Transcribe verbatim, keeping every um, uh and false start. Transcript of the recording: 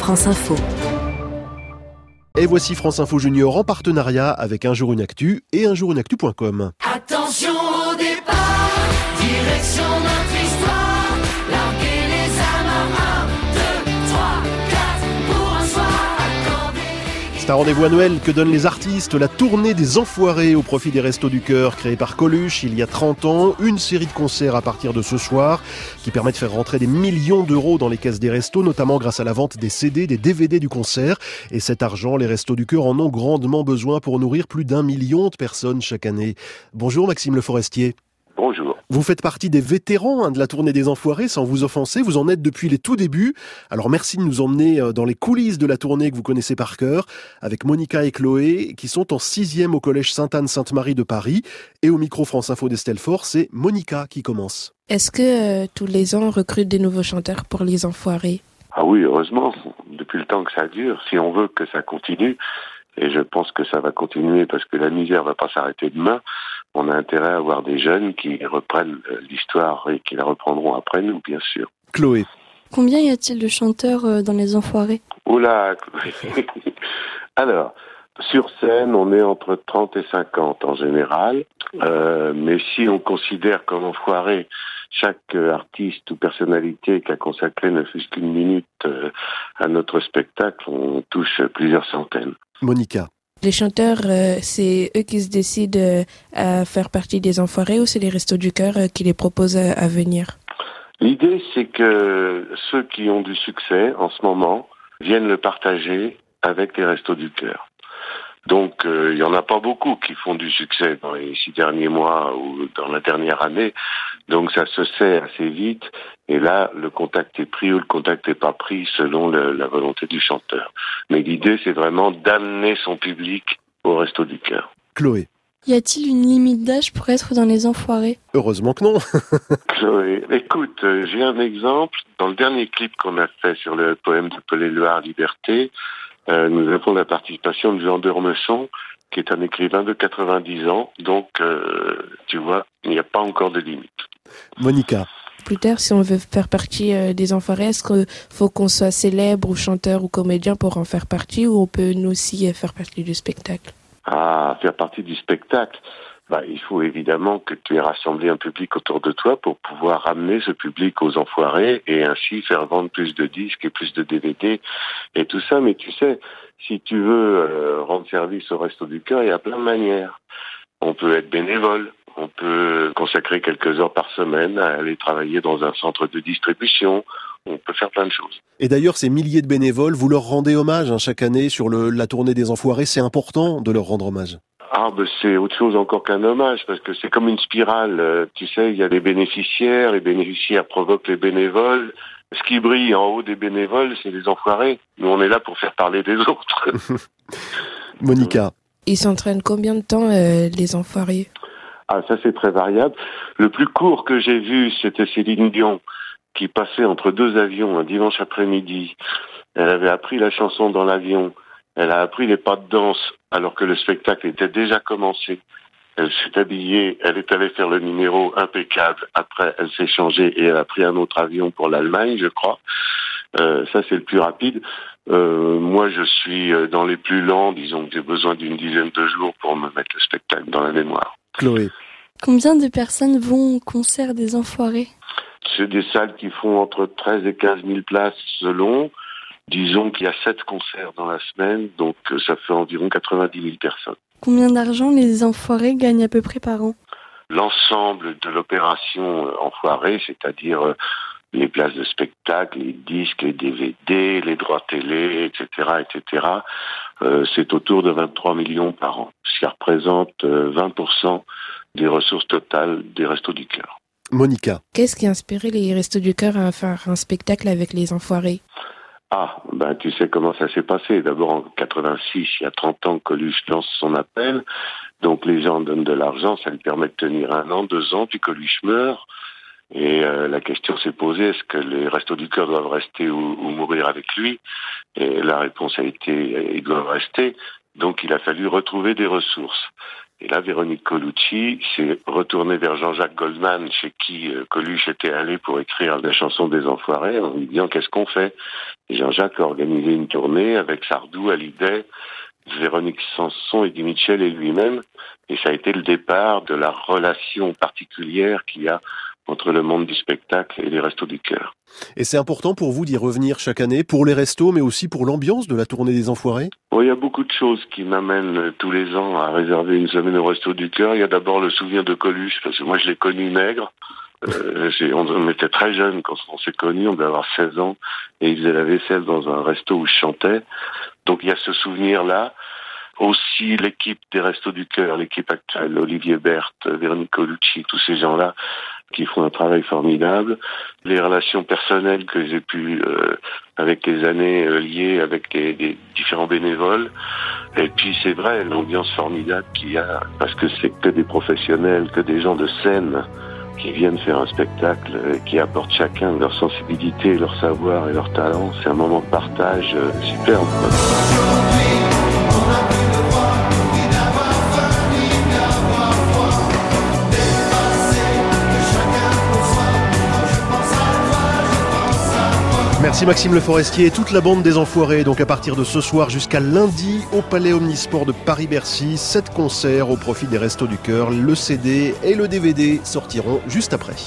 France Info. Et voici France Info Junior en partenariat avec Un Jour Une Actu et un jour une actu point com. Attention au départ, direction notre histoire, larguer les amarres, un, deux, trois, quatre, pour un soir, accorder les... C'est un rendez-vous annuel que donnent les artistes, la tournée des Enfoirés au profit des Restos du Cœur, créée par Coluche il y a trente ans, une série de concerts à partir de ce soir, qui permet de faire rentrer des millions d'euros dans les caisses des restos, notamment grâce à la vente des C D, des D V D du concert. Et cet argent, les Restos du Cœur en ont grandement besoin pour nourrir plus d'un million de personnes chaque année. Bonjour Maxime Le Forestier. Bonjour. Vous faites partie des vétérans hein, de la tournée des Enfoirés, sans vous offenser. Vous en êtes depuis les tout débuts. Alors merci de nous emmener dans les coulisses de la tournée que vous connaissez par cœur, avec Monica et Chloé, qui sont en sixième au collège Sainte-Anne-Sainte-Marie de Paris. Et au micro France Info d'Estelle Faure, c'est Monica qui commence. Est-ce que euh, tous les ans on recrute des nouveaux chanteurs pour les Enfoirés ? Ah oui, heureusement, depuis le temps que ça dure, si on veut que ça continue, et je pense que ça va continuer parce que la misère va pas s'arrêter demain, on a intérêt à avoir des jeunes qui reprennent l'histoire et qui la reprendront après nous, bien sûr. Chloé. Combien y a-t-il de chanteurs dans les Enfoirés ? Oula, Chloé. Alors, sur scène, on est entre trente et cinquante en général, euh, mais si on considère comme Enfoirés chaque artiste ou personnalité qui a consacré ne fût-ce qu'une minute euh, à notre spectacle, on touche plusieurs centaines. Monica. Les chanteurs, euh, c'est eux qui se décident euh, à faire partie des Enfoirés ou c'est les Restos du Cœur euh, qui les proposent à, à venir ? L'idée, c'est que ceux qui ont du succès en ce moment viennent le partager avec les Restos du Cœur. Donc, il euh, y en a pas beaucoup qui font du succès dans les six derniers mois ou dans la dernière année. Donc, ça se sait assez vite. Et là, le contact est pris ou le contact n'est pas pris selon le, la volonté du chanteur. Mais l'idée, c'est vraiment d'amener son public au Resto du Cœur. Chloé. Y a-t-il une limite d'âge pour être dans les Enfoirés ? Heureusement que non. Chloé, écoute, euh, j'ai un exemple. Dans le dernier clip qu'on a fait sur le poème de Paul Éluard, Liberté, Euh, nous avons la participation de Jean d'Ormesson, qui est un écrivain de quatre-vingt-dix ans. Donc, euh, tu vois, il n'y a pas encore de limite. Monica. Plus tard, si on veut faire partie euh, des Enfoirés, est-ce qu'il faut qu'on soit célèbre ou chanteur ou comédien pour en faire partie ou on peut nous aussi euh, faire partie du spectacle ? Ah, faire partie du spectacle. Bah, il faut évidemment que tu aies rassemblé un public autour de toi pour pouvoir ramener ce public aux Enfoirés et ainsi faire vendre plus de disques et plus de D V D et tout ça. Mais tu sais, si tu veux euh, rendre service au Resto du Cœur, il y a plein de manières. On peut être bénévole, on peut consacrer quelques heures par semaine à aller travailler dans un centre de distribution. On peut faire plein de choses. Et d'ailleurs, ces milliers de bénévoles, vous leur rendez hommage hein, chaque année sur le, la tournée des Enfoirés. C'est important de leur rendre hommage. Ah, ben c'est autre chose encore qu'un hommage, parce que c'est comme une spirale. Euh, tu sais, il y a des bénéficiaires, les bénéficiaires provoquent les bénévoles. Ce qui brille en haut des bénévoles, c'est les Enfoirés. Nous, on est là pour faire parler des autres. Monica. Ils s'entraînent combien de temps, euh, les Enfoirés ? Ah, ça, c'est très variable. Le plus court que j'ai vu, c'était Céline Dion, qui passait entre deux avions un dimanche après-midi. Elle avait appris la chanson dans l'avion. Elle a appris les pas de danse alors que le spectacle était déjà commencé. Elle s'est habillée, elle est allée faire le numéro impeccable. Après, elle s'est changée et elle a pris un autre avion pour l'Allemagne, je crois. Euh, ça, c'est le plus rapide. Euh, moi, je suis dans les plus lents. Disons que j'ai besoin d'une dizaine de jours pour me mettre le spectacle dans la mémoire. Chloé. Combien de personnes vont au concert des Enfoirés ? C'est des salles qui font entre treize et quinze mille places selon. Disons qu'il y a sept concerts dans la semaine, donc ça fait environ quatre-vingt-dix mille personnes. Combien d'argent les Enfoirés gagnent à peu près par an ? L'ensemble de l'opération Enfoirés, c'est-à-dire les places de spectacle, les disques, les D V D, les droits télé, et cetera, et cetera, euh, c'est autour de vingt-trois millions par an, ce qui représente vingt pour cent des ressources totales des Restos du Cœur. Monica. Qu'est-ce qui a inspiré les Restos du Cœur à faire un spectacle avec les Enfoirés ? Ah, ben tu sais comment ça s'est passé. D'abord en quatre-vingt-six, il y a trente ans, Coluche lance son appel. Donc les gens donnent de l'argent, ça lui permet de tenir un an, deux ans, puis Coluche meurt. Et euh, la question s'est posée, est-ce que les Restos du Cœur doivent rester ou, ou mourir avec lui ? Et la réponse a été, ils doivent rester. Donc il a fallu retrouver des ressources. Et là, Véronique Colucci s'est retournée vers Jean-Jacques Goldman, chez qui euh, Coluche était allé pour écrire la chanson des Enfoirés, en lui disant qu'est-ce qu'on fait ? Jean-Jacques a organisé une tournée avec Sardou, Hallyday, Véronique Sanson, Eddie Mitchell et lui-même. Et ça a été le départ de la relation particulière qu'il y a entre le monde du spectacle et les Restos du Cœur. Et c'est important pour vous d'y revenir chaque année, pour les restos, mais aussi pour l'ambiance de la tournée des Enfoirés? Bon, il y a beaucoup de choses qui m'amènent tous les ans à réserver une semaine au Restos du Cœur. Il y a d'abord le souvenir de Coluche, parce que moi je l'ai connu maigre. Euh, j'ai, on, on était très jeunes quand on s'est connus, on devait avoir seize ans, et il faisait la vaisselle dans un resto où je chantais. Donc il y a ce souvenir-là. Aussi l'équipe des Restos du Cœur, l'équipe actuelle, Olivier Berthe, Véronique Colucci, tous ces gens-là qui font un travail formidable. Les relations personnelles que j'ai pu, euh, avec les années, euh, liées avec les, les différents bénévoles. Et puis c'est vrai, l'ambiance formidable qu'il y a, parce que c'est que des professionnels, que des gens de scène qui viennent faire un spectacle, euh, qui apportent chacun leur sensibilité, leur savoir et leur talent. C'est un moment de partage euh, superbe. Merci Maxime Le Forestier et toute la bande des Enfoirés. Donc à partir de ce soir jusqu'à lundi au Palais Omnisport de Paris-Bercy, sept concerts au profit des Restos du Cœur. Le C D et le D V D sortiront juste après.